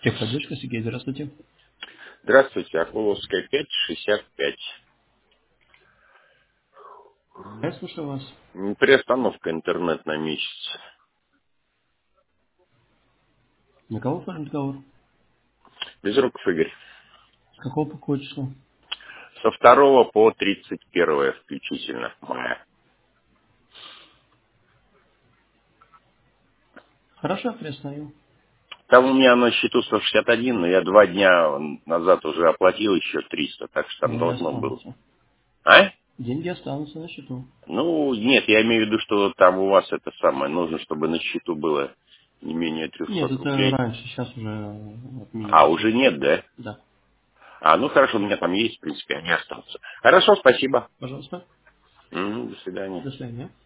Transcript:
Техподдержка, Сергей, здравствуйте. Здравствуйте, Акуловская 5, 65. Я слушаю вас. Приостановка интернет на месяц. На кого входит разговор? Безруков Игорь. С какого по какое число? Со 2 по 31 включительно мая. Хорошо, я приостановил. Там у меня на счету 161, но я 2 дня назад уже оплатил еще 300, так что там Деньги должно было. останутся. А? Деньги останутся на счету. Ну, нет, я имею в виду, что там у вас это самое. Нужно, чтобы на счету было не менее Нет, 300 это рублей. раньше, сейчас уже А, отменили. уже нет, да? Да. А, ну хорошо, у меня там есть, в принципе, они останутся. Хорошо, спасибо. Пожалуйста. До свидания. До свидания.